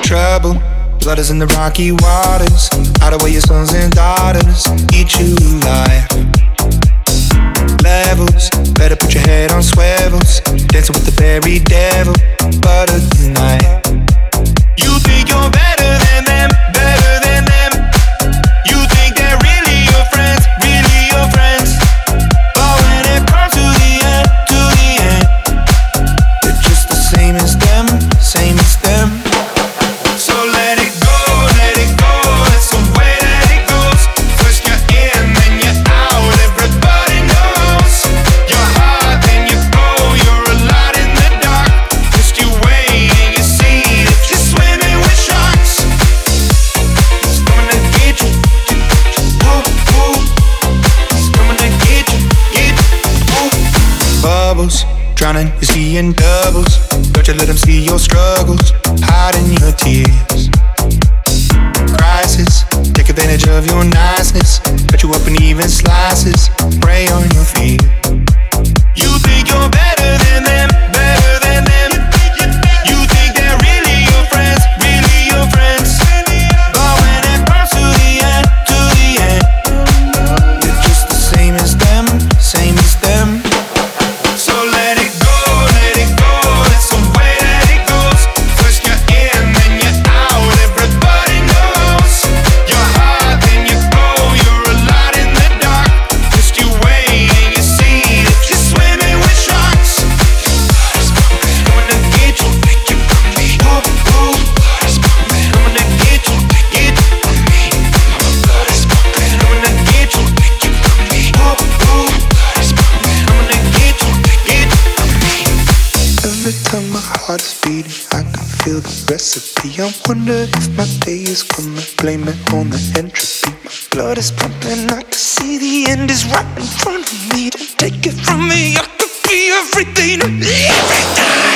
trouble. Blood is in the rocky waters. Hide away your sons and daughters. Eat you alive. Levels, better put your head on swivels. Dancing with the very devil, butter tonight. You think you're better than them, better than them. You think they're really your friends, really your friends. But when it comes to the end, they're just the same as them, same as them. So let it go, that's the way that it goes. First you're in, then you're out, everybody knows. You're hot, then you go, you're a lot in the dark. Just you wait and you see that you're swimming with sharks. It's coming to get you, woo, woo. It's coming to get you, woo. Bubbles, drowning, you're seeing doubles. Don't you let them see your struggles, hiding your tears. Crisis, take advantage of your niceness. Cut you up in even slices, prey on your fear. You think you're better than them, better than them. You think they're really your friends, really your friends. But when it comes to the end, you're just the same as them, same as them. So let it go, that's the way that it goes. First you're in, then you're out, everybody knows. You're hot, then you go, you're a lot in the dark. Just you wait and you see that you're swimming with sharks. Coming to get you, woo, woo. Coming to get you, coming to get you, woo, woo. Coming to get you. Every time my heart is beating, I can feel the recipe. I wonder if my day is coming, blame it on the entropy. My blood is pumping, I can see the end is right in front of me. Don't take it from me, I could be everything, everything.